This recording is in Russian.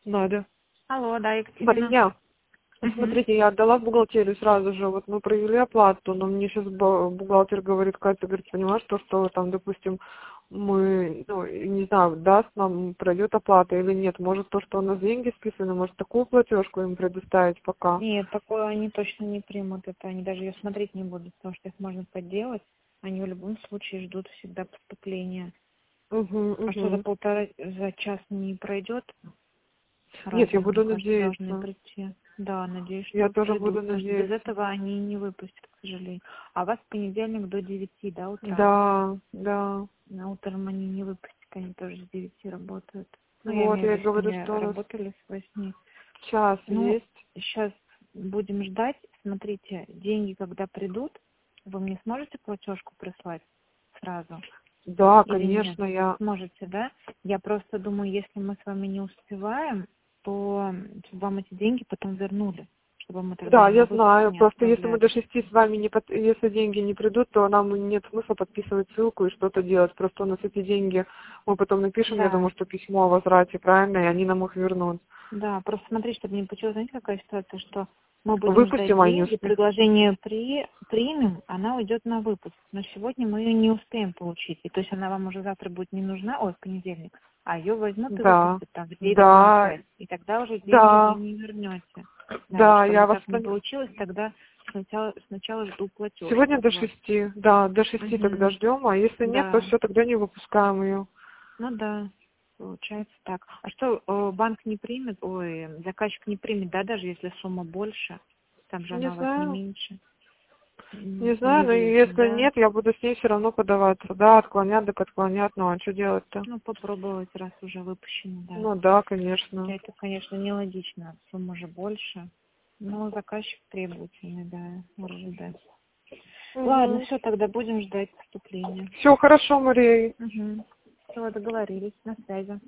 Надо. Алло, да, Екатерина. Мария, смотрите, я отдала в бухгалтерию сразу же, вот мы провели оплату, но мне сейчас бухгалтер говорит, Катя, говорит, понимаешь, то, что там, допустим, мы, ну, не знаю, даст нам, пройдет оплата или нет, может то, что у нас деньги списаны, может такую платежку им предоставить пока. Нет, такое они точно не примут. Это они даже ее смотреть не будут, потому что их можно подделать. Они в любом случае ждут всегда поступления. А что Угу. за час не пройдет? Нет, я Сразу, мне буду кажется, должны надеяться. прийти. Да, надеюсь, Я что тоже буду придут, потому что без надеяться. этого они не выпустят, к сожалению. А вас в понедельник до 9, да, утра? Да, да. На утром они не выпустят, они тоже с 9 работают. Ну, я Вот, имею в я и виду, что говорю, они что у нас работали с 8. час Ну, есть. сейчас будем ждать. Смотрите, деньги, когда придут, вы мне сможете платежку прислать сразу? Да, Или нет? конечно, я... Сможете, да? Я просто думаю, если мы с вами не успеваем, то чтобы вам эти деньги потом вернули, чтобы мы тогда Да, и на я выпуск знаю. не Просто если мы до отправляли. 6 с вами не если деньги не придут, то нам нет смысла подписывать ссылку и что-то делать. Просто у нас эти деньги мы потом напишем, я Да, думаю, что письмо о возврате, правильно, и они нам их вернут. да, просто смотри, чтобы не получилось, знаете, какая ситуация, что мы будем ждать Выпустим, а не деньги, успеем. предложение примем, она уйдет на выпуск, но сегодня мы ее не успеем получить, и то есть она вам уже завтра будет не нужна, ой, в понедельник, а ее возьмут и Да, выпустят там в 9:05, да, и тогда уже деньги вы да, не вернете. Да, вот да, чтобы я вас так не поняла. получилось, тогда сначала жду платежку Сегодня от до вас. 6, да, до 6 тогда Угу. ждем, а если нет, то Да, все, тогда не выпускаем ее. ну да, получается так. А что, банк не примет, ой, заказчик не примет, да, даже если сумма больше? Там же Не она у вас не знаю. меньше. Не знаю, но Неизвестно, если да? нет, я буду с ней все равно подаваться. Да, отклонят, так отклонят, ну а что делать-то? Ну, попробовать, раз уже выпущено, да. Ну да, Хотя конечно. это, конечно, нелогично, сумма же больше. Но заказчик требовательный, да, РЖД. Ладно, Угу. все, тогда будем ждать поступления. Все хорошо, Мария. Угу. Все, договорились, на связи.